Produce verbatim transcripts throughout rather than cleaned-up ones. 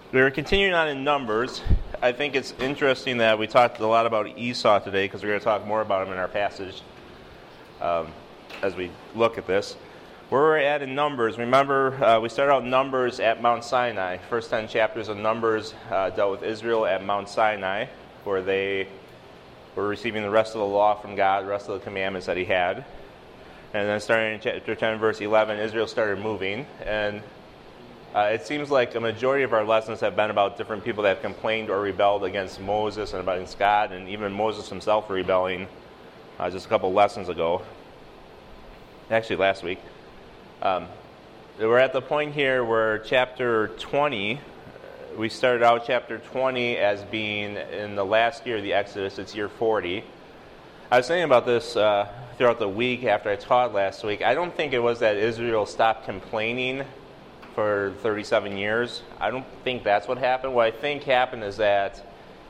We're continuing on in Numbers. I think it's interesting that we talked a lot about Esau today because we're going to talk more about him in our passage um, as we look at this. Where we're at in Numbers, remember uh, we started out Numbers at Mount Sinai. First ten chapters of Numbers uh, dealt with Israel at Mount Sinai, where they were receiving the rest of the law from God, the rest of the commandments that he had. And then starting in chapter ten, verse eleven, Israel started moving, and Uh, it seems like a majority of our lessons have been about different people that have complained or rebelled against Moses and against God, and even Moses himself rebelling uh, just a couple lessons ago. Actually, last week. Um, we're at the point here where chapter twenty, we started out chapter twenty as being in the last year of the Exodus. It's year forty. I was thinking about this uh, throughout the week after I taught last week. I don't think it was that Israel stopped complaining for thirty-seven years. I don't think that's what happened. What I think happened is that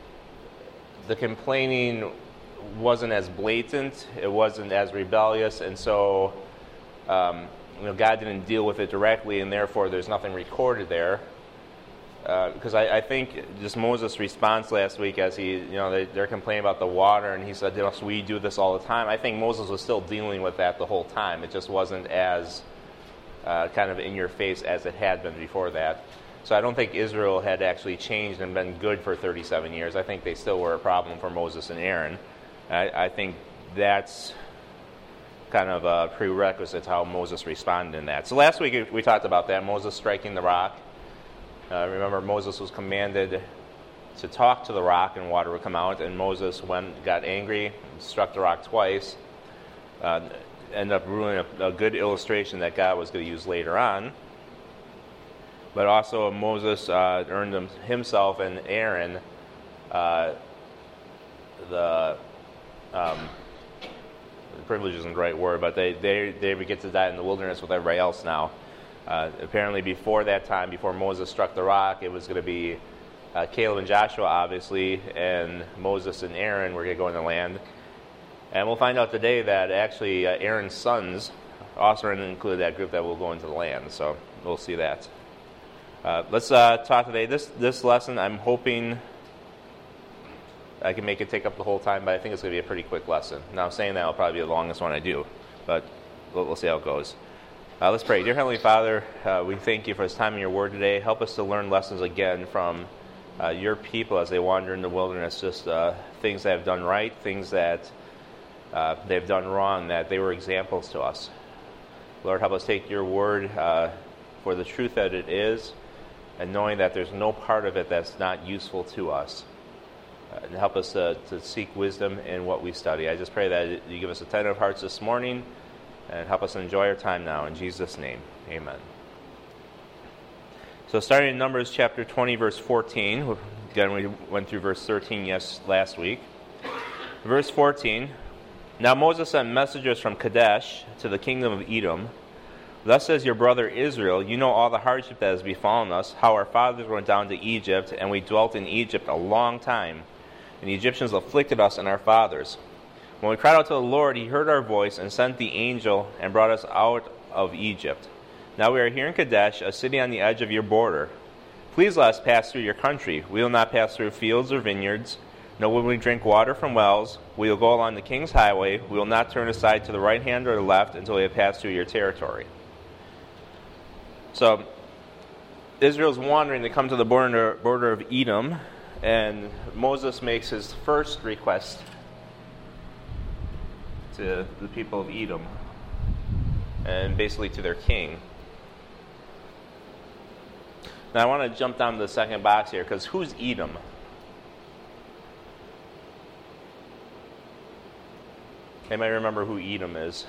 the complaining wasn't as blatant, it wasn't as rebellious, and so um, you know, God didn't deal with it directly, and therefore there's nothing recorded there. Uh, because I, I think just Moses' response last week, as he, you know, they, they're complaining about the water, and he said, you know, so we do this all the time. I think Moses was still dealing with that the whole time. It just wasn't as Uh, kind of in your face as it had been before that. So I don't think Israel had actually changed and been good for thirty-seven years. I think they still were a problem for Moses and Aaron. I, I think that's kind of a prerequisite to how Moses responded in that. So last week we talked about that, Moses striking the rock. Uh, remember, Moses was commanded to talk to the rock and water would come out, and Moses went, got angry and struck the rock twice. Uh, end up ruining a, a good illustration that God was going to use later on. But also Moses uh, earned him, himself and Aaron uh, the, um, the privilege isn't the right word, but they, they, they would get to die in the wilderness with everybody else now. Uh, apparently before that time, before Moses struck the rock, it was going to be uh, Caleb and Joshua, obviously, and Moses and Aaron were going to go in the land. And we'll find out today that actually uh, Aaron's sons also include that group that will go into the land. So we'll see that. Uh, let's uh, talk today. This this lesson, I'm hoping I can make it take up the whole time, but I think it's going to be a pretty quick lesson. Now, saying that will probably be the longest one I do, but we'll, we'll see how it goes. Uh, let's pray. Dear Heavenly Father, uh, we thank you for this time in your word today. Help us to learn lessons again from uh, your people as they wander in the wilderness, just uh, things they have done right, things that Uh, they've done wrong, that they were examples to us. Lord, help us take your word uh, for the truth that it is, and knowing that there's no part of it that's not useful to us. Uh, and help us to, to seek wisdom in what we study. I just pray that you give us attentive hearts this morning, and help us enjoy our time now. In Jesus' name, amen. So starting in Numbers chapter twenty, verse fourteen. Again, we went through verse thirteen yes last week. Verse fourteen. Now Moses sent messengers from Kadesh to the kingdom of Edom. Thus says your brother Israel, you know all the hardship that has befallen us, how our fathers went down to Egypt, and we dwelt in Egypt a long time. And the Egyptians afflicted us and our fathers. When we cried out to the Lord, he heard our voice and sent the angel and brought us out of Egypt. Now we are here in Kadesh, a city on the edge of your border. Please let us pass through your country. We will not pass through fields or vineyards. No, when we drink water from wells, we will go along the king's highway. We will not turn aside to the right hand or the left until we have passed through your territory. So, Israel's wandering. They come to the border, border of Edom, and Moses makes his first request to the people of Edom, and basically to their king. Now, I want to jump down to the second box here, because who's Edom? Anybody remember who Edom is?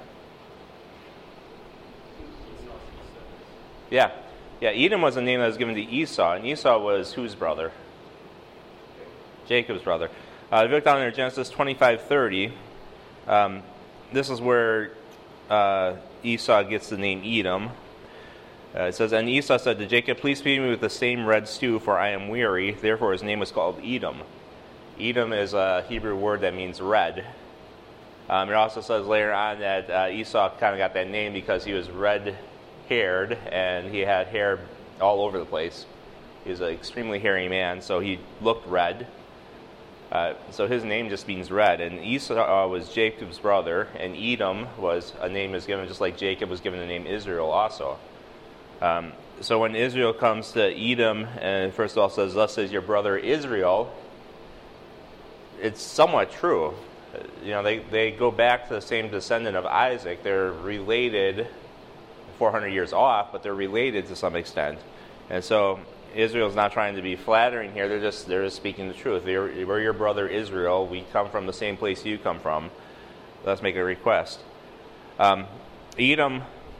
Yeah. Yeah, Edom was a name that was given to Esau, and Esau was whose brother? Jacob's brother. Uh, if you look down there, Genesis twenty-five thirty, um, this is where uh, Esau gets the name Edom. Uh, it says, and Esau said to Jacob, please feed me with the same red stew, for I am weary. Therefore his name was called Edom. Edom is a Hebrew word that means red. Um, it also says later on that uh, Esau kind of got that name because he was red-haired and he had hair all over the place. He was an extremely hairy man, so he looked red. Uh, so his name just means red. And Esau was Jacob's brother, and Edom was a name was given just like Jacob was given the name Israel also. Um, so when Israel comes to Edom, and first of all says, "Thus says your brother Israel," it's somewhat true. You know, they, they go back to the same descendant of Isaac. They're related, four hundred years off, but they're related to some extent. And so Israel's not trying to be flattering here. They're just they're just speaking the truth. We're, we're your brother Israel. We come from the same place you come from. Let's make a request. Um, Edom,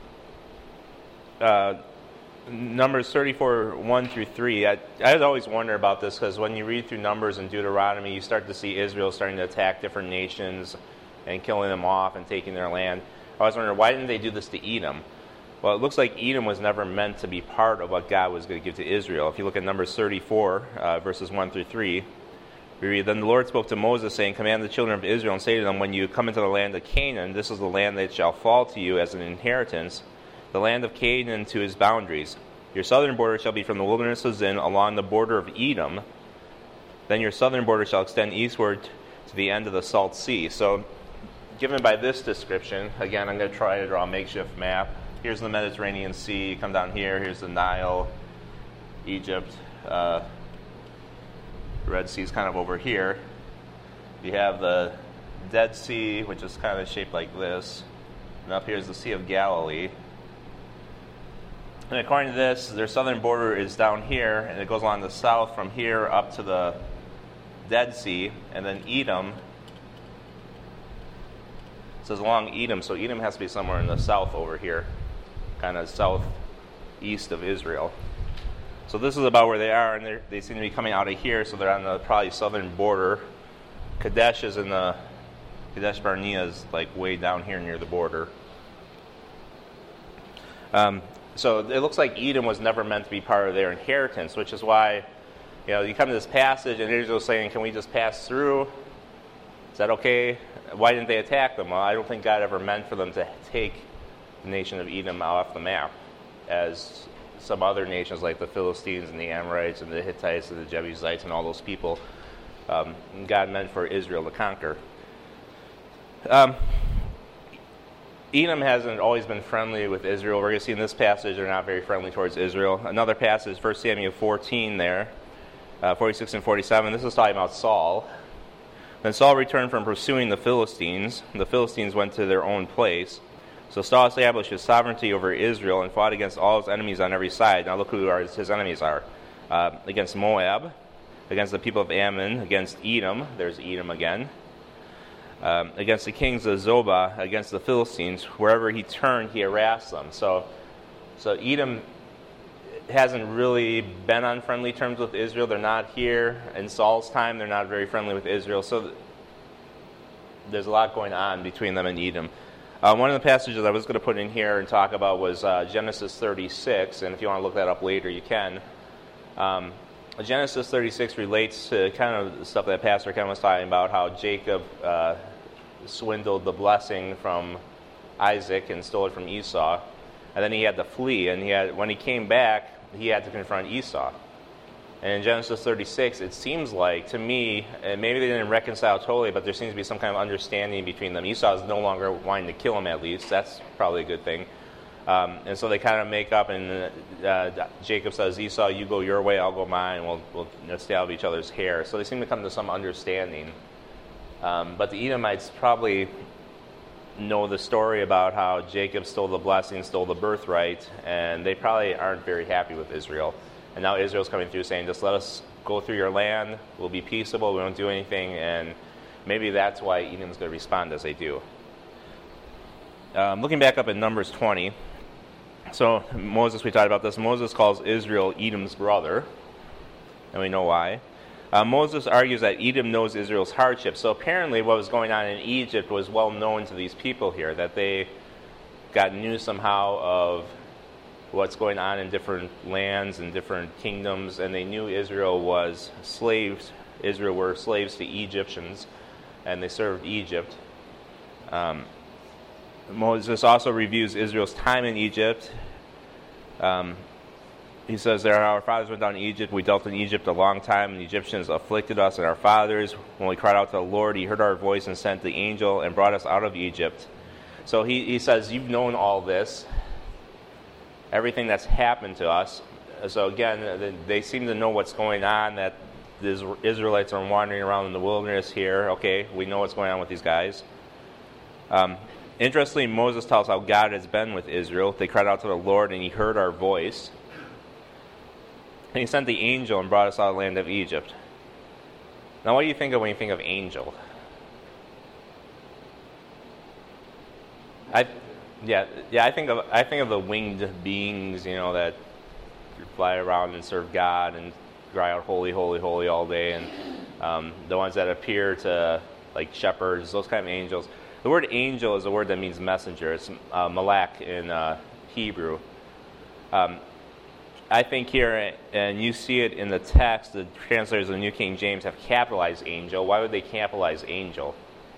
uh, Numbers thirty-four, one through three. I, I always wonder about this because when you read through Numbers and Deuteronomy, you start to see Israel starting to attack different nations and killing them off and taking their land. I always wonder, why didn't they do this to Edom? Well, it looks like Edom was never meant to be part of what God was going to give to Israel. If you look at Numbers thirty-four, uh, verses one through three, we read, "Then the Lord spoke to Moses, saying, Command the children of Israel, and say to them, When you come into the land of Canaan, this is the land that shall fall to you as an inheritance, the land of Canaan to his boundaries. Your southern border shall be from the wilderness of Zin along the border of Edom. Then your southern border shall extend eastward to the end of the Salt Sea." So, given by this description, again, I'm going to try to draw a makeshift map. Here's the Mediterranean Sea. You come down here. Here's the Nile, Egypt. Uh, the Red Sea is kind of over here. You have the Dead Sea, which is kind of shaped like this. And up here is the Sea of Galilee. And according to this, their southern border is down here, and it goes along the south from here up to the Dead Sea, and then Edom. It says along Edom, so Edom has to be somewhere in the south over here, kind of southeast of Israel. So this is about where they are, and they seem to be coming out of here, so they're on the probably southern border. Kadesh is in the, Kadesh Barnea is like way down here near the border. Um, So it looks like Edom was never meant to be part of their inheritance, which is why, you know, you come to this passage and Israel's saying, can we just pass through? Is that okay? Why didn't they attack them? Well, I don't think God ever meant for them to take the nation of Edom off the map, as some other nations like the Philistines and the Amorites and the Hittites and the Jebusites and all those people, um, God meant for Israel to conquer. Um, Edom hasn't always been friendly with Israel. We're going to see in this passage they're not very friendly towards Israel. Another passage, First Samuel fourteen there, uh, forty-six and forty-seven. This is talking about Saul. Then Saul returned from pursuing the Philistines. The Philistines went to their own place. So Saul established his sovereignty over Israel and fought against all his enemies on every side. Now look who his enemies are. Uh, against Moab, against the people of Ammon, against Edom. There's Edom again. Um, against the kings of Zobah, against the Philistines. Wherever he turned, he harassed them. So, so Edom hasn't really been on friendly terms with Israel. They're not here. In Saul's time, they're not very friendly with Israel. So there's a lot going on between them and Edom. Uh, one of the passages I was going to put in here and talk about was uh, Genesis thirty-six, and if you want to look that up later, you can. Um, Genesis thirty-six relates to kind of the stuff that Pastor Ken was talking about, how Jacob uh, swindled the blessing from Isaac and stole it from Esau, and then he had to flee, and he had, when he came back, he had to confront Esau. And in Genesis thirty-six, it seems like, to me, and maybe they didn't reconcile totally, but there seems to be some kind of understanding between them. Esau is no longer wanting to kill him, at least. That's probably a good thing. Um, and so they kind of make up, and uh, Jacob says, Esau, you go your way, I'll go mine, and we'll, we'll you know, stay out of each other's hair. So they seem to come to some understanding. Um, but the Edomites probably know the story about how Jacob stole the blessing, stole the birthright, and they probably aren't very happy with Israel. And now Israel's coming through saying, just let us go through your land, we'll be peaceable, we won't do anything, and maybe that's why Edom's going to respond as they do. Um, looking back up at Numbers twenty, so Moses, we talked about this, Moses calls Israel Edom's brother, and we know why. Uh, Moses argues that Edom knows Israel's hardship. So apparently what was going on in Egypt was well known to these people here, that they got news somehow of what's going on in different lands and different kingdoms, and they knew Israel was slaves. Israel were slaves to Egyptians, and they served Egypt. Um, Moses also reviews Israel's time in Egypt. Um, he says there, our fathers went down to Egypt. We dealt in Egypt a long time, and the Egyptians afflicted us and our fathers. When we cried out to the Lord, he heard our voice and sent the angel and brought us out of Egypt. So he, he says, you've known all this, everything that's happened to us. So again, they seem to know what's going on, that the Israelites are wandering around in the wilderness here. Okay, we know what's going on with these guys. Um, interestingly, Moses tells how God has been with Israel. They cried out to the Lord, and he heard our voice. And he sent the angel and brought us out of the land of Egypt. Now, what do you think of when you think of angel? I, yeah, yeah. I think of I think of the winged beings, you know, that fly around and serve God and cry out "Holy, holy, holy" all day, and um, the ones that appear to like shepherds, those kind of angels. The word angel is a word that means messenger. It's uh, malak in uh, Hebrew. Um, I think here, and you see it in the text, the translators of the New King James have capitalized angel. Why would they capitalize angel?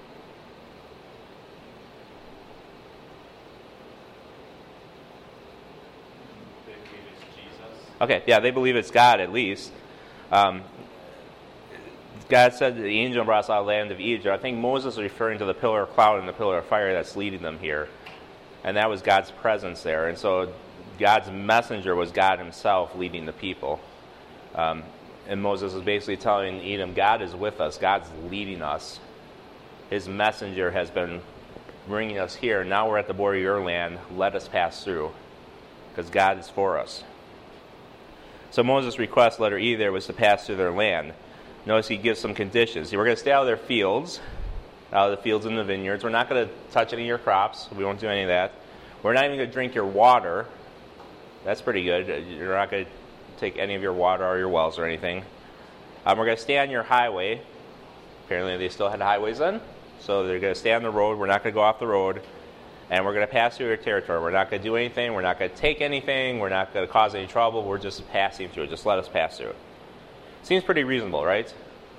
They believe it's Jesus. Okay, yeah, they believe it's God at least. Um, God said the angel brought us out of the land of Egypt. I think Moses is referring to the pillar of cloud and the pillar of fire that's leading them here. And that was God's presence there. And so God's messenger was God himself leading the people. Um, and Moses is basically telling Edom, God is with us. God's leading us. His messenger has been bringing us here. Now we're at the border of your land. Let us pass through, because God is for us. So Moses' request, letter E there, was to pass through their land. Notice he gives some conditions. We're going to stay out of their fields, out of the fields and the vineyards. We're not going to touch any of your crops. We won't do any of that. We're not even going to drink your water. That's pretty good. You're not going to take any of your water or your wells or anything. Um, we're going to stay on your highway. Apparently they still had highways then. So they're going to stay on the road. We're not going to go off the road. And we're going to pass through your territory. We're not going to do anything. We're not going to take anything. We're not going to cause any trouble. We're just passing through. Just let us pass through. Seems pretty reasonable, right?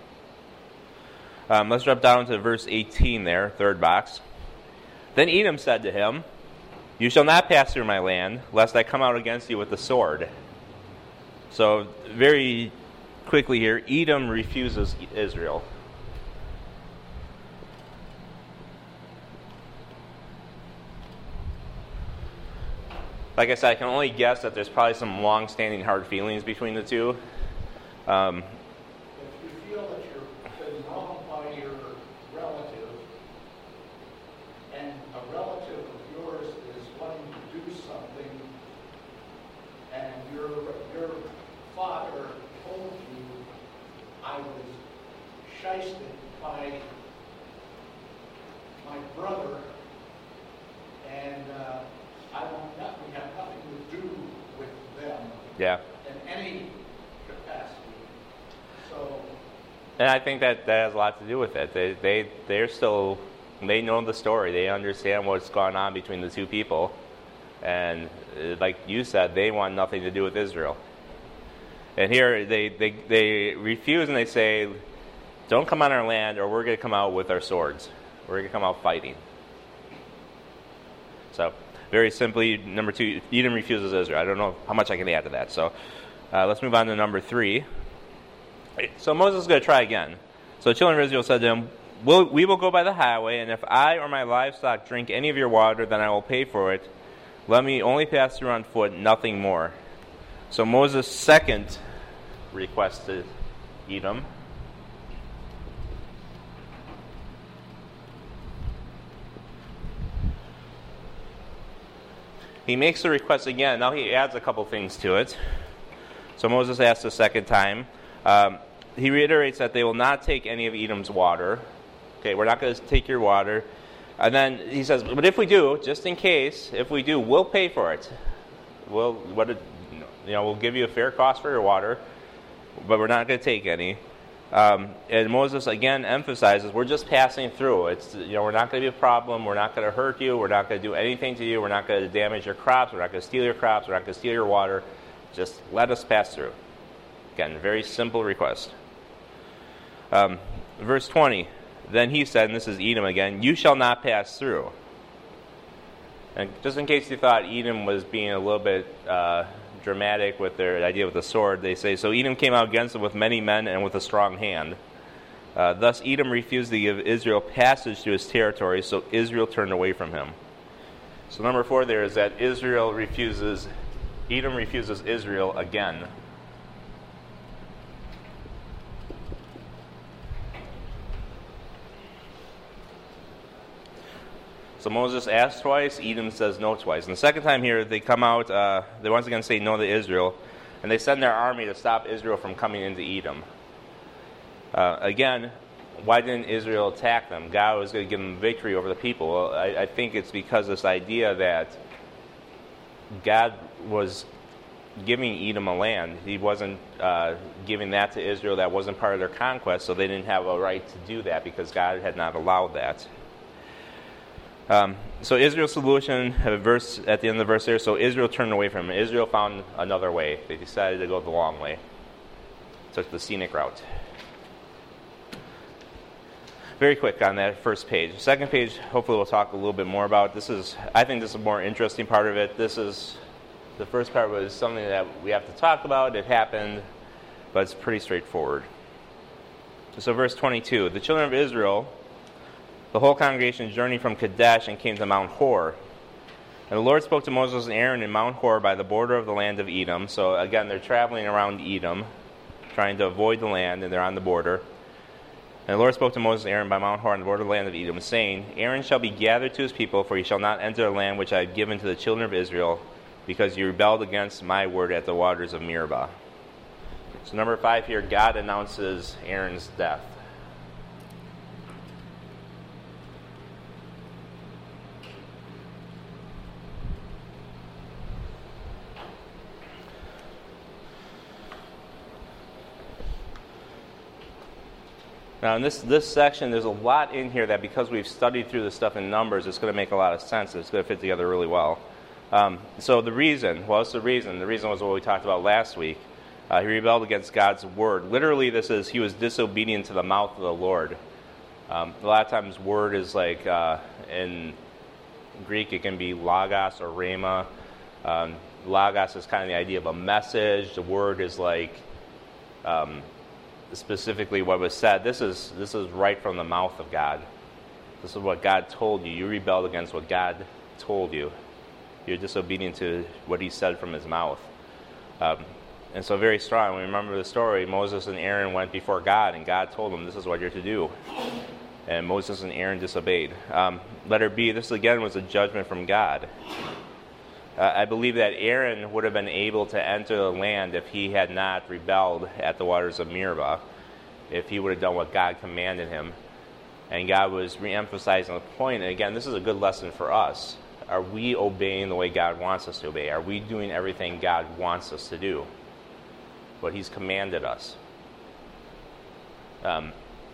Um, let's drop down to verse eighteen there, third box. Then Edom said to him, you shall not pass through my land, lest I come out against you with the sword. So, very quickly here, Edom refuses Israel. Like I said, I can only guess that there's probably some long-standing hard feelings between the two. Um, if you feel that you've been wronged by your relative, and a relative of yours is wanting to do something, and your your father told you, I was shysted by my brother, and uh, I want nothing, we have nothing to do with them yeah. in any capacity. So, And I think that that has a lot to do with it. They, they, they're still, they know the story. They understand what's gone on between the two people. And uh, like you said, they want nothing to do with Israel. And here they, they, they refuse and they say, don't come on our land or we're going to come out with our swords. We're going to come out fighting. So, very simply, number two, Edom refuses Israel. I don't know how much I can add to that. So, uh, let's move on to number three. So Moses is going to try again. So the children of Israel said to him, we'll, we will go by the highway, and if I or my livestock drink any of your water, then I will pay for it. Let me only pass through on foot, nothing more. So Moses' second request to Edom. He makes the request again. Now he adds a couple things to it. So Moses asks a second time. Um, he reiterates that they will not take any of Edom's water. Okay, we're not going to take your water. And then he says, but if we do, just in case, if we do, we'll pay for it. We'll, what, you know, we'll give you a fair cost for your water, but we're not going to take any. Um, and Moses again emphasizes, we're just passing through. It's, you know, we're not going to be a problem. We're not going to hurt you. We're not going to do anything to you. We're not going to damage your crops. We're not going to steal your crops. We're not going to steal your water. Just let us pass through. Again, very simple request. Um, verse twenty. Then he said, and this is Edom again, you shall not pass through. And just in case you thought Edom was being a little bit uh, dramatic with their idea with the sword. They say, so Edom came out against them with many men and with a strong hand. Uh, thus Edom refused to give Israel passage to his territory, so Israel turned away from him. So number four there is that Israel refuses, Edom refuses Israel again. So Moses asks twice, Edom says no twice. And the second time here, they come out, uh, they once again say no to Israel, and they send their army to stop Israel from coming into Edom. Uh, again, why didn't Israel attack them? God was going to give them victory over the people. Well, I, I think it's because this idea that God was giving Edom a land. He wasn't uh, giving that to Israel. That wasn't part of their conquest, so they didn't have a right to do that because God had not allowed that. Um, so Israel's solution, a verse at the end of the verse there, so Israel turned away from him. Israel found another way. They decided to go the long way. Took the scenic route. Very quick on that first page. Second page, hopefully we'll talk a little bit more about. This is, I think this is a more interesting part of it. This is, the first part was something that we have to talk about. It happened, but it's pretty straightforward. So verse twenty-two, the children of Israel, the whole congregation journeyed from Kadesh and came to Mount Hor. And the Lord spoke to Moses and Aaron in Mount Hor by the border of the land of Edom. So again, they're traveling around Edom, trying to avoid the land, and they're on the border. And the Lord spoke to Moses and Aaron by Mount Hor on the border of the land of Edom, saying, Aaron shall be gathered to his people, for he shall not enter the land which I have given to the children of Israel, because you rebelled against my word at the waters of Meribah. So number five here, God announces Aaron's death. Now in this, this section, there's a lot in here that because we've studied through this stuff in Numbers, it's going to make a lot of sense. It's going to fit together really well. Um, so the reason, well, what's the reason? The reason was what we talked about last week. Uh, he rebelled against God's word. Literally, this is he was disobedient to the mouth of the Lord. Um, a lot of times, word is like, uh, in Greek, it can be logos or rhema. Um, logos is kind of the idea of a message. The word is like... Um, specifically what was said. This is this is right from the mouth of God. This is what God told you. You rebelled against what God told you. You're disobedient to what he said from his mouth. Um, and so very strong. When we remember the story, Moses and Aaron went before God, and God told them, this is what you're to do. And Moses and Aaron disobeyed. Um, letter B, this again was a judgment from God. Uh, I believe that Aaron would have been able to enter the land if he had not rebelled at the waters of Meribah, if he would have done what God commanded him. And God was re-emphasizing the point. And again, this is a good lesson for us. Are we obeying the way God wants us to obey? Are we doing everything God wants us to do? What he's commanded us? Um,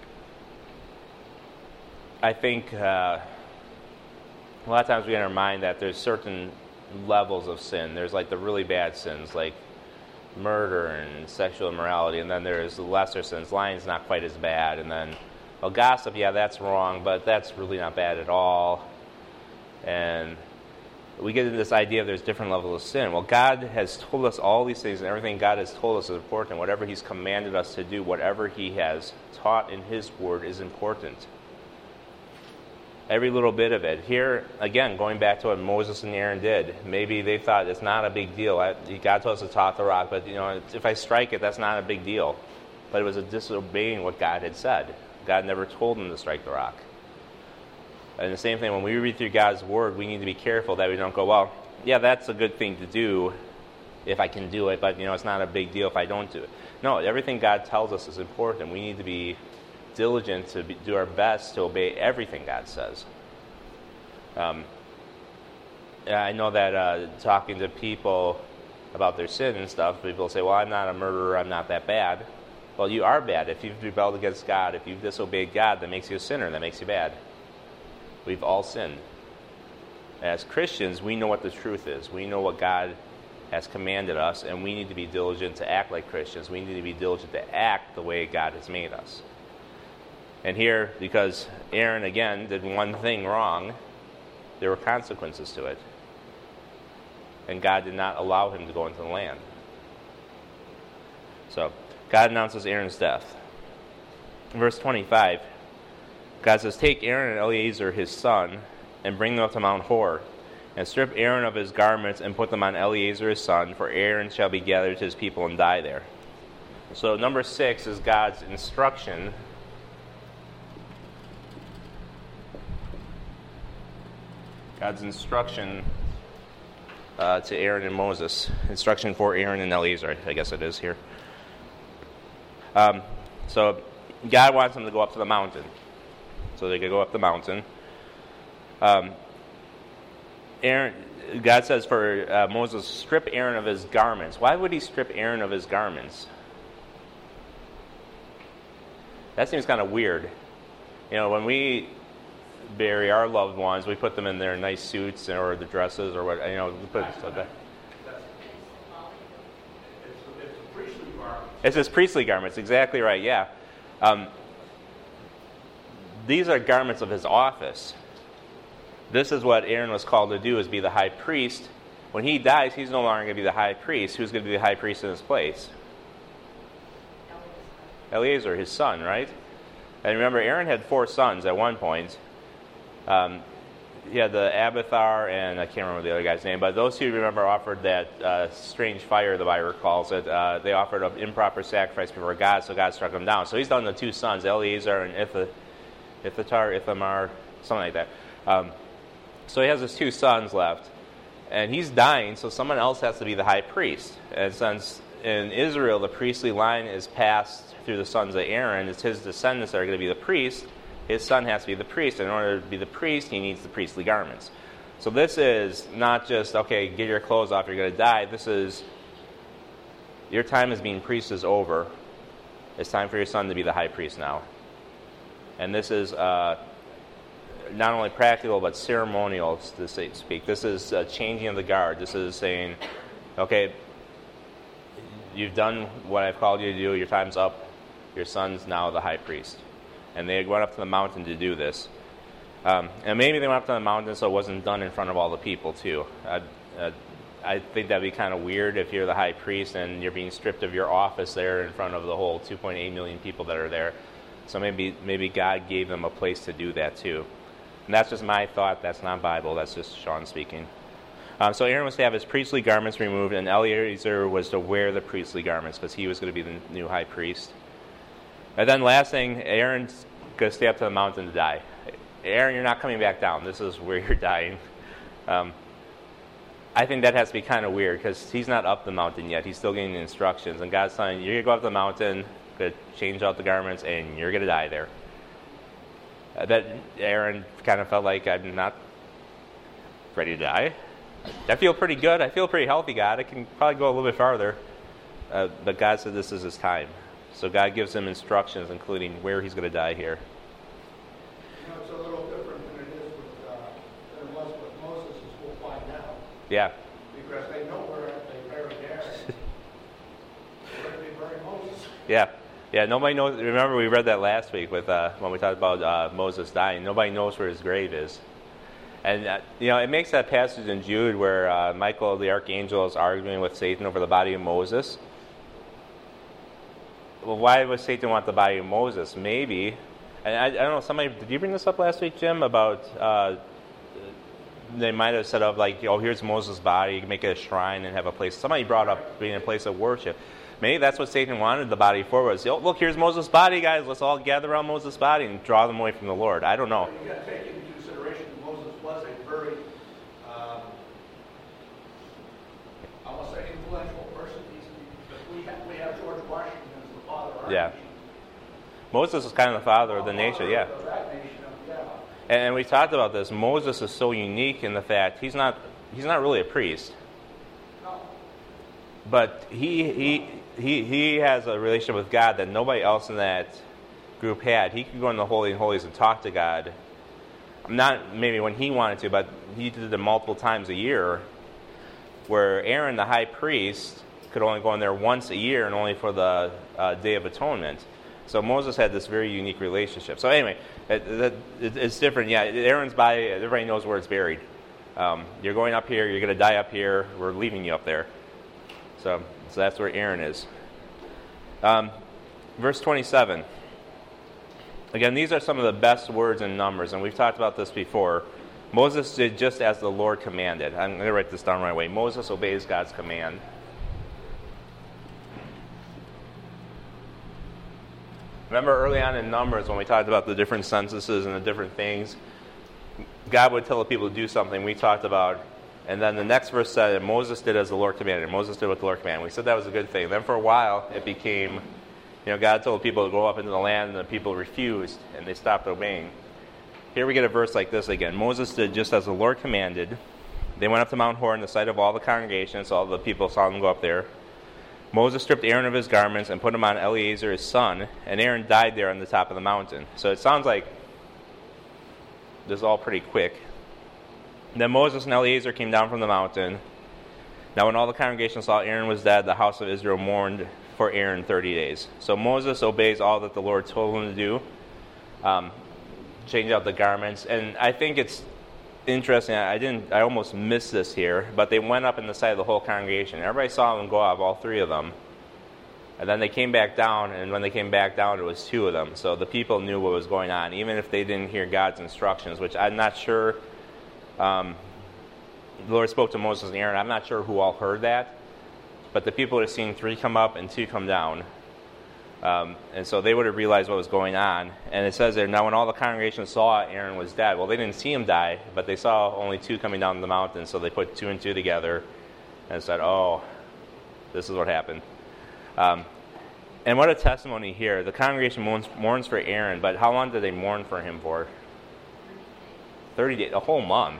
I think uh, a lot of times we get in our mind that there's certain levels of sin. There's like the really bad sins, like murder and sexual immorality, and then there's the lesser sins. Lying's not quite as bad, and then, well, gossip, yeah, that's wrong, but that's really not bad at all. And we get into this idea of there's different levels of sin. Well, God has told us all these things, and everything God has told us is important. Whatever he's commanded us to do, whatever he has taught in his word is important. Every little bit of it. Here, again, going back to what Moses and Aaron did, maybe they thought it's not a big deal. I, God told us to toss the rock, but you know, if I strike it, that's not a big deal. But it was a disobeying what God had said. God never told them to strike the rock. And the same thing, when we read through God's word, we need to be careful that we don't go, well, yeah, that's a good thing to do if I can do it, but you know, it's not a big deal if I don't do it. No, everything God tells us is important. We need to be diligent to be, do our best to obey everything God says. Um, I know that uh, talking to people about their sin and stuff, people say, well, I'm not a murderer, I'm not that bad. Well, you are bad. If you've rebelled against God, if you've disobeyed God, that makes you a sinner, that makes you bad. We've all sinned. As Christians, we know what the truth is. We know what God has commanded us, and we need to be diligent to act like Christians. We need to be diligent to act the way God has made us. And here, because Aaron, again, did one thing wrong, there were consequences to it. and God did not allow him to go into the land. So, God announces Aaron's death. In verse twenty-five, God says, "Take Aaron and Eleazar his son, and bring them up to Mount Hor, and strip Aaron of his garments, and put them on Eleazar his son, for Aaron shall be gathered to his people and die there." So number six is God's instruction. God's instruction uh, to Aaron and Moses. Instruction for Aaron and Eleazar, I guess it is here. Um, so God wants them to go up to the mountain. So they could go up the mountain. Um, Aaron, God says for uh, Moses, strip Aaron of his garments. Why would he strip Aaron of his garments? That seems kind of weird. You know, when we bury our loved ones, we put them in their nice suits or the dresses or what, you know, we put stuff there. It's, it's a priestly garment. It's his priestly garments, exactly right, yeah. Um, these are garments of his office. This is what Aaron was called to do, is be the high priest. When he dies, he's no longer going to be the high priest. Who's going to be the high priest in his place? Eleazar, his son, right? And remember, Aaron had four sons at one point. Um, he had the Abiathar, and I can't remember the other guy's name, but those two, remember, offered that uh, strange fire, the Bible calls it. Uh, they offered an improper sacrifice before God, so God struck them down. So he's done the two sons, Eleazar and Ith- Ithamar, Ithamar, something like that. Um, so he has his two sons left, and he's dying, so someone else has to be the high priest. And since in Israel the priestly line is passed through the sons of Aaron, it's his descendants that are going to be the priest. His son has to be the priest. In order to be the priest, he needs the priestly garments. So this is not just, okay, get your clothes off, you're going to die. This is, your time as being priest is over. It's time for your son to be the high priest now. And this is uh, not only practical, but ceremonial, to speak. This is uh, changing of the guard. This is saying, okay, you've done what I've called you to do. Your time's up. Your son's now the high priest. And they went up to the mountain to do this. Um, and maybe they went up to the mountain so it wasn't done in front of all the people, too. I, uh, I think that'd be kind of weird if you're the high priest and you're being stripped of your office there in front of the whole two point eight million people that are there. So maybe maybe God gave them a place to do that, too. And that's just my thought. That's not Bible. That's just Sean speaking. Um, so Aaron was to have his priestly garments removed, and Eleazar was to wear the priestly garments because he was going to be the new high priest. And then last thing, Aaron's going to stay up to the mountain to die. Aaron, you're not coming back down. This is where you're dying. Um, I think that has to be kind of weird because he's not up the mountain yet. He's still getting the instructions. And God's telling you, you're going to go up the mountain, going to change out the garments, and you're going to die there. Uh, that Aaron kind of felt like, I'm not ready to die. I feel pretty good. I feel pretty healthy, God. I can probably go a little bit farther. Uh, but God said this is his time. So God gives him instructions, including where he's going to die here. You know, it's a little different than it is with, uh, than it was with Moses, as we'll find out. Yeah. Because they know where they buried Aaron. Where they buried Moses. Yeah. Yeah, nobody knows. Remember, we read that last week with uh, when we talked about uh, Moses dying. Nobody knows where his grave is. And, uh, you know, it makes that passage in Jude where uh, Michael the archangel is arguing with Satan over the body of Moses. Well, why would Satan want the body of Moses? Maybe, and I, I don't know, somebody, did you bring this up last week, Jim, about uh, they might have set up like, oh, here's Moses' body, you can make it a shrine and have a place. Somebody brought up being a place of worship. Maybe that's what Satan wanted the body for, was, oh, look, here's Moses' body, guys, let's all gather around Moses' body and draw them away from the Lord. I don't know. You got to take into consideration that Moses was a very, um, I won't say influential person. He's, we, have, we have George Washington as the father of our Yeah. nation. Moses is kind of the father of the nation, yeah. Of that nation, yeah. And we talked about this. Moses is so unique in the fact he's not he's not really a priest, No. but he he he he has a relationship with God that nobody else in that group had. He could go in the Holy of Holies and talk to God. Not maybe when he wanted to, but he did it multiple times a year. Where Aaron, the high priest, could only go in there once a year and only for the uh, Day of Atonement. So Moses had this very unique relationship. So anyway, it, it, it's different. Yeah, Aaron's body, everybody knows where it's buried. Um, you're going up here. You're going to die up here. We're leaving you up there. So, so that's where Aaron is. Um, verse twenty-seven. Again, these are some of the best words in Numbers, and we've talked about this before. Moses did just as the Lord commanded. I'm going to write this down right away. Moses obeys God's command. Remember early on in Numbers when we talked about the different censuses and the different things, God would tell the people to do something we talked about, and then the next verse said, and Moses did as the Lord commanded. Moses did what the Lord commanded. We said that was a good thing. Then for a while, it became, you know, God told people to go up into the land, and the people refused, and they stopped obeying. Here we get a verse like this again. Moses did just as the Lord commanded. They went up to Mount Hor in the sight of all the congregation, so all the people saw them go up there. Moses stripped Aaron of his garments and put him on Eleazar his son, and Aaron died there on the top of the mountain. So it sounds like this is all pretty quick. Then Moses and Eleazar came down from the mountain. Now when all the congregation saw Aaron was dead, the house of Israel mourned for Aaron thirty days. So Moses obeys all that the Lord told him to do. Um, change out the garments. And I think it's interesting. I didn't. I almost missed this here, but they went up in the sight of the whole congregation. Everybody saw them go up, all three of them. And then they came back down, and when they came back down, it was two of them. So the people knew what was going on, even if they didn't hear God's instructions, which I'm not sure. Um, the Lord spoke to Moses and Aaron. I'm not sure who all heard that, but the people would have seen three come up and two come down. Um, and so they would have realized what was going on. And it says there, now when all the congregation saw Aaron was dead, well, they didn't see him die, but they saw only two coming down the mountain, so they put two and two together and said, oh, this is what happened. Um, and what a testimony here. The congregation mourns, mourns for Aaron, but how long did they mourn for him for? thirty days, a whole month.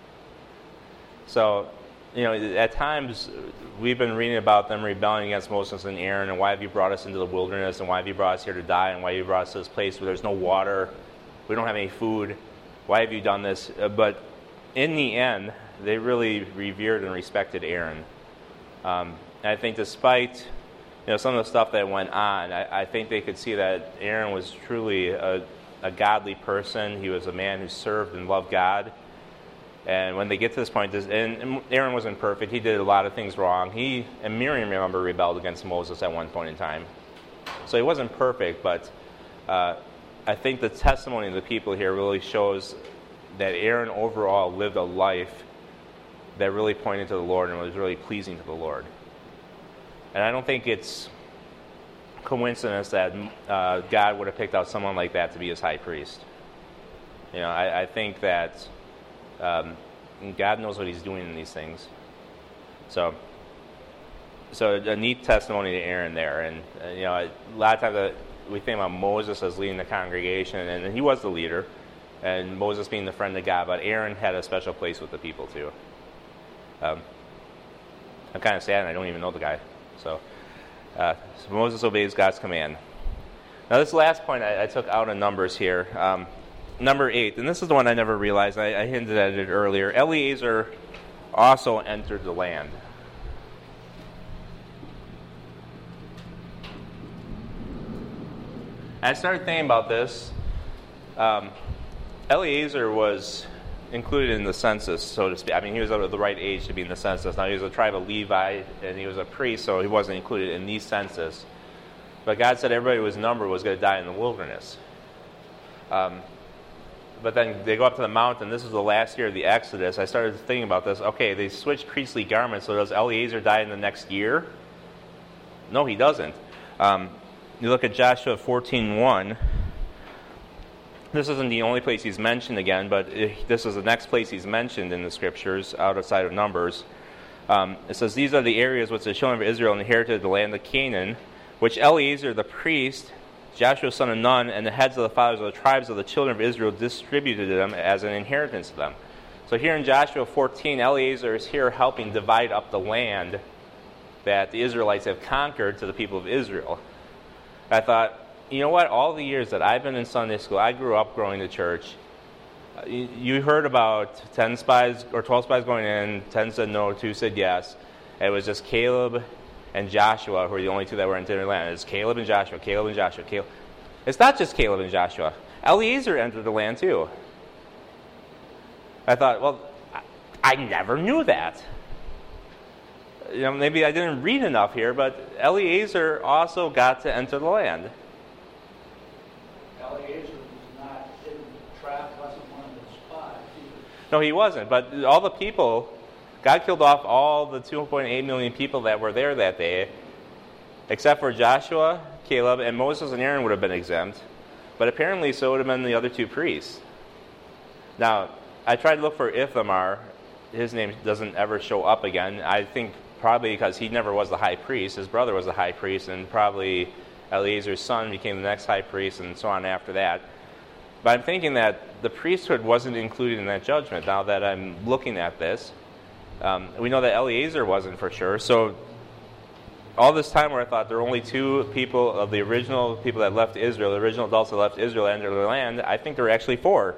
So, you know, at times we've been reading about them rebelling against Moses and Aaron, and why have you brought us into the wilderness, and why have you brought us here to die, and why have you brought us to this place where there's no water, we don't have any food, why have you done this? Uh, but in the end, they really revered and respected Aaron. Um, and I think despite, you know, some of the stuff that went on, I, I think they could see that Aaron was truly a, a godly person. He was a man who served and loved God. And when they get to this point, this, and Aaron wasn't perfect. He did a lot of things wrong. He and Miriam, remember, rebelled against Moses at one point in time. So he wasn't perfect, but uh, I think the testimony of the people here really shows that Aaron overall lived a life that really pointed to the Lord and was really pleasing to the Lord. And I don't think it's coincidence that uh, God would have picked out someone like that to be his high priest. You know, I, I think that Um, God knows what he's doing in these things. So, so a neat testimony to Aaron there. And, uh, you know, a lot of times uh, we think about Moses as leading the congregation, and he was the leader, and Moses being the friend of God, but Aaron had a special place with the people too. Um, I'm kind of sad, and I don't even know the guy. So, uh, so Moses obeys God's command. Now, this last point I, I took out of Numbers here. Um, Number eight, and this is the one I never realized. I, I hinted at it earlier. Eleazar also entered the land. I started thinking about this. Um, Eleazar was included in the census, so to speak. I mean, he was of the right age to be in the census. Now, he was a tribe of Levi, and he was a priest, so he wasn't included in the census. But God said everybody who was numbered was going to die in the wilderness. Um, But then they go up to the mountain. This is the last year of the Exodus. I started thinking about this. Okay, they switched priestly garments, so does Eleazar die in the next year? No, he doesn't. Um, you look at Joshua fourteen one. This isn't the only place he's mentioned again, but it, this is the next place he's mentioned in the Scriptures, outside of Numbers. Um, it says, these are the areas which the children of Israel inherited the land of Canaan, which Eleazar the priest, Joshua son of Nun, and the heads of the fathers of the tribes of the children of Israel distributed them as an inheritance to them. So here in Joshua fourteen, Eleazar is here helping divide up the land that the Israelites have conquered to the people of Israel. I thought, you know what? All the years that I've been in Sunday school, I grew up going to church. You, you heard about ten spies or twelve spies going in, ten said no, two said yes. It was just Caleb and Joshua, who are the only two that were entering the land. It's Caleb and Joshua, Caleb and Joshua, Caleb. It's not just Caleb and Joshua. Eleazar entered the land too. I thought, well, I never knew that. You know, maybe I didn't read enough here, but Eliezer also got to enter the land. Eliezer was not in the trap, wasn't one of the spies either. No, he wasn't. But all the people, God killed off all the two point eight million people that were there that day, except for Joshua, Caleb, and Moses and Aaron would have been exempt. But apparently so would have been the other two priests. Now, I tried to look for Ithamar. His name doesn't ever show up again. I think probably because he never was the high priest. His brother was the high priest, and probably Eleazar's son became the next high priest, and so on after that. But I'm thinking that the priesthood wasn't included in that judgment. Now that I'm looking at this, um, we know that Eleazar wasn't for sure. So all this time where I thought there were only two people of the original people that left Israel, the original adults that left Israel and entered the land, I think there were actually four.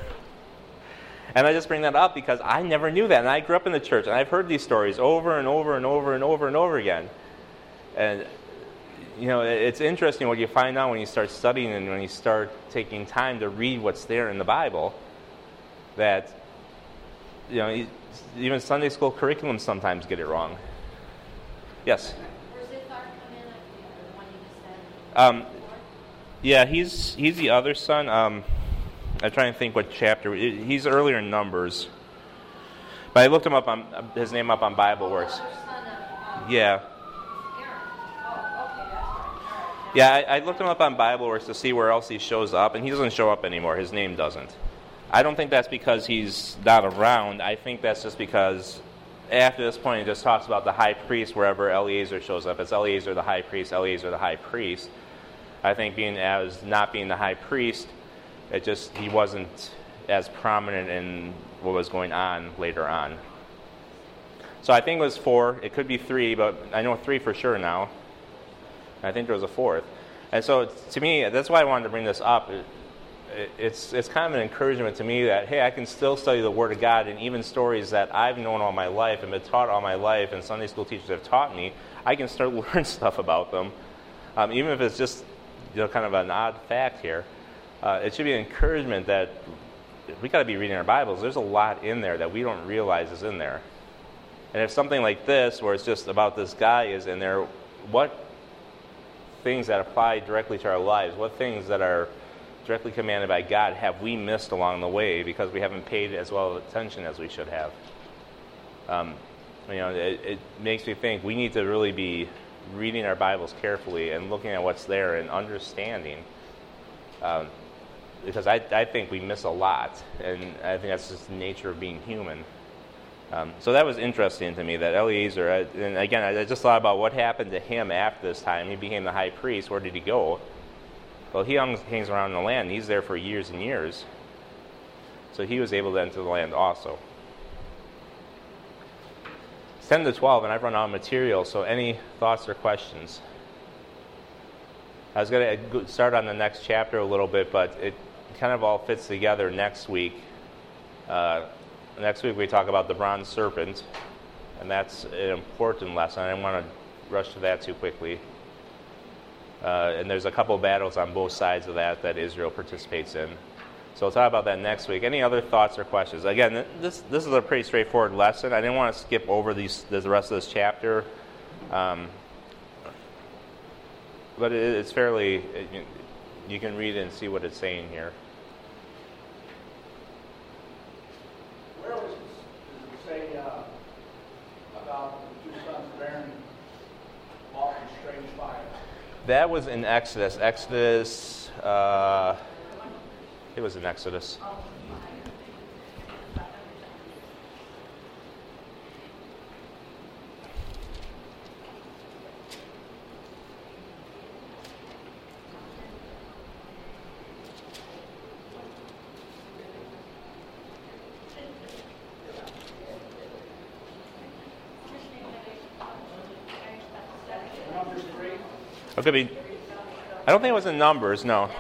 And I just bring that up because I never knew that. And I grew up in the church, and I've heard these stories over and over and over and over and over again. And, you know, it's interesting what you find out when you start studying and when you start taking time to read what's there in the Bible. That, you know, even Sunday school curriculums sometimes get it wrong. Yes? Where's Ithar come in? The one you just said? Um, yeah, he's he's the other son. Um, I'm trying to think what chapter. He's earlier in Numbers. But I looked him up on his name up on Bible Works. Son of, um, Yeah. Aaron. Oh, okay, that's right. All right. Yeah, I, I looked him up on Bible Works to see where else he shows up, and he doesn't show up anymore. His name doesn't. I don't think that's because he's not around. I think that's just because after this point, it just talks about the high priest wherever Eleazar shows up. It's Eleazar the high priest, Eleazar the high priest. I think being as not being the high priest, it just he wasn't as prominent in what was going on later on. So I think it was four. It could be three, but I know three for sure now. I think there was a fourth. And so to me, that's why I wanted to bring this up. It, it, it's it's kind of an encouragement to me that, hey, I can still study the Word of God, and even stories that I've known all my life and been taught all my life and Sunday school teachers have taught me, I can start to learn stuff about them. Um, even if it's just, you know, kind of an odd fact here. Uh, it should be an encouragement that we got to be reading our Bibles. There's a lot in there that we don't realize is in there. And if something like this, where it's just about this guy, is in there, what things that apply directly to our lives, what things that are directly commanded by God have we missed along the way because we haven't paid as well attention as we should have? Um, you know, it, it makes me think we need to really be reading our Bibles carefully and looking at what's there and understanding. Um, because I, I think we miss a lot, and I think that's just the nature of being human. Um, so that was interesting to me, that Eleazar, I, and again, I, I just thought about what happened to him after this time. He became the high priest. Where did he go? Well, he hung, hangs around in the land. He's there for years and years. So he was able to enter the land also. It's ten to twelve, and I've run out of material, so any thoughts or questions? I was going to start on the next chapter a little bit, but it kind of all fits together next week. Uh, next week we talk about the bronze serpent, and that's an important lesson. I didn't want to rush to that too quickly. Uh, and there's a couple of battles on both sides of that that Israel participates in. So we'll talk about that next week. Any other thoughts or questions? Again, this this is a pretty straightforward lesson. I didn't want to skip over these the rest of this chapter. Um, But it, it's fairly, it, you can read it and see what it's saying here. Where was it, does it say uh, about the two sons of Aaron walking strange fire? That was in Exodus. Exodus, uh, it was in Exodus. Numbers three? It could be, I don't think it was in Numbers, no.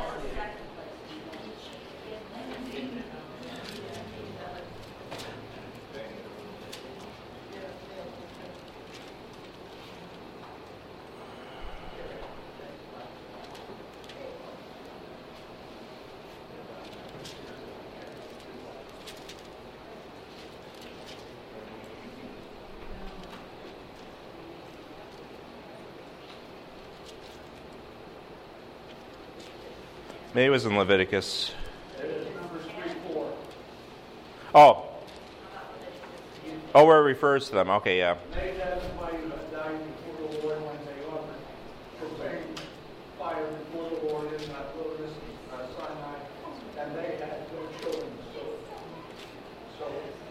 Maybe it was in Leviticus. It is Numbers three four. Oh. Oh, where it refers to them. Okay, yeah. They testify you have died before the Lord when they offered profane fire before the Lord in that wilderness of Sinai, and they had no children. So, so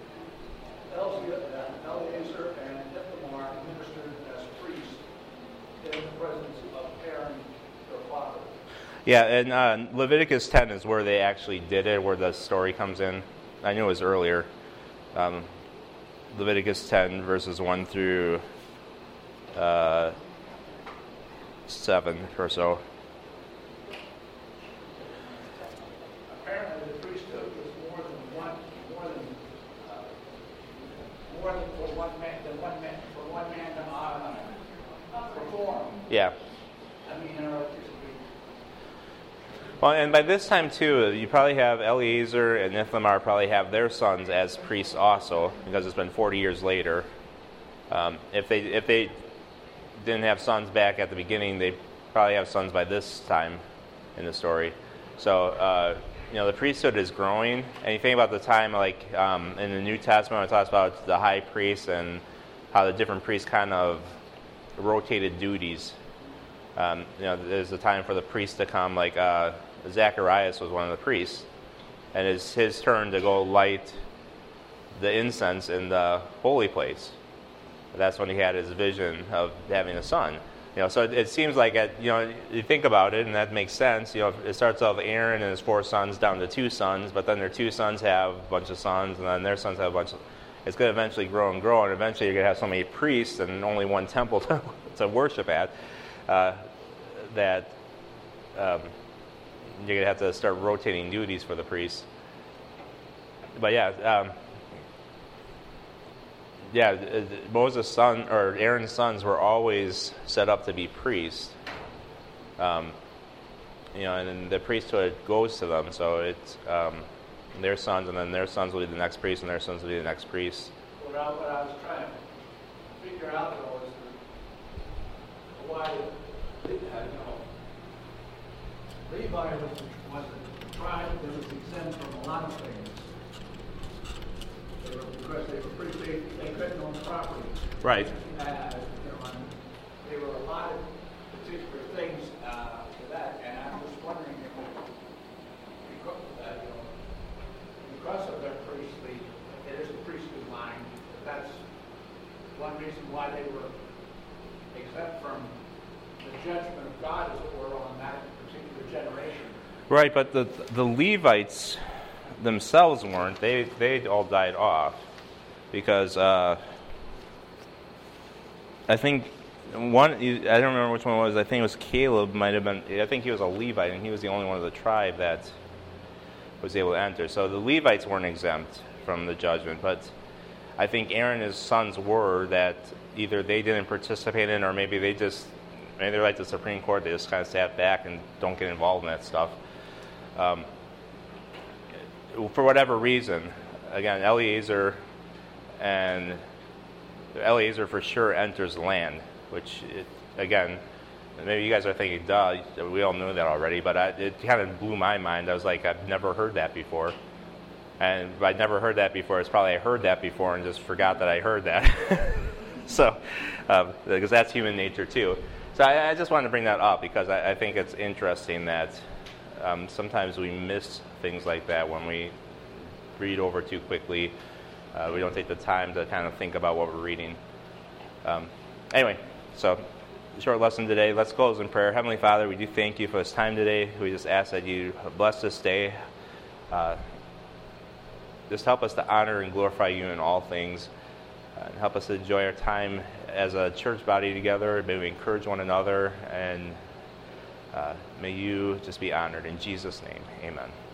Eleazar and Ithamar ministered as priests in the presence of Aaron, their father. Yeah, and uh, Leviticus ten is where they actually did it, where the story comes in. I knew it was earlier. Um, Leviticus ten, verses one through uh, seven or so. Apparently, the priesthood was more than one, more than, uh, more than for one man, than one man, for one man to uh, perform. Yeah. I mean, you know, it used to be. Well, and by this time, too, you probably have Eleazar and Ithamar probably have their sons as priests also, because it's been forty years later. Um, if they if they didn't have sons back at the beginning, they probably have sons by this time in the story. So, uh, you know, the priesthood is growing. And you think about the time, like um, in the New Testament, it talks about the high priest and how the different priests kind of rotated duties. Um, you know, there's a time for the priest to come, like uh, Zacharias was one of the priests, and it's his turn to go light the incense in the holy place. That's when he had his vision of having a son. You know, so it, it seems like, at, you know, you think about it, and that makes sense. You know, it starts off Aaron and his four sons down to two sons, but then their two sons have a bunch of sons, and then their sons have a bunch of. It's going to eventually grow and grow, and eventually you're going to have so many priests and only one temple to, to worship at. Uh, that um, you're going to have to start rotating duties for the priests. But yeah, um, yeah, Moses' son, or Aaron's sons were always set up to be priests. Um, you know, and then the priesthood goes to them, so it's um, their sons, and then their sons will be the next priest, and their sons will be the next priest. What I, what I was trying to figure out, though, is that why, you know, Levi was, was a tribe that was exempt from a lot of things. They were, because they were pretty big, they couldn't own property. Right. Uh, you know, and there were a lot of particular things uh, to that, and I'm just wondering if, because, uh, you know, because of their priestly, it is a priestly line, that's one reason why they were exempt from the judgment of God, as it were, on that particular generation. Right, but the the Levites themselves weren't. They they all died off because uh, I think one. I don't remember which one it was. I think it was Caleb. Might have been. I think he was a Levite, and he was the only one of the tribe that was able to enter. So the Levites weren't exempt from the judgment, but I think Aaron and his sons were. That either they didn't participate in, or maybe they just. Maybe they're like the Supreme Court, they just kind of sat back and don't get involved in that stuff. Um, for whatever reason, again, Eleazar and Eleazar for sure enters the land, which, it, again, maybe you guys are thinking, duh, we all knew that already, but I, it kind of blew my mind. I was like, I've never heard that before. And if I'd never heard that before, it's probably I heard that before and just forgot that I heard that. so, um, because that's human nature too. So I, I just wanted to bring that up because I, I think it's interesting that um, sometimes we miss things like that when we read over too quickly. Uh, we don't take the time to kind of think about what we're reading. Um, anyway, so short lesson today. Let's close in prayer. Heavenly Father, we do thank you for this time today. We just ask that you bless this day. Uh, just help us to honor and glorify you in all things. Uh, and help us to enjoy our time as a church body together. May we encourage one another, and uh, may you just be honored. In Jesus' name, amen.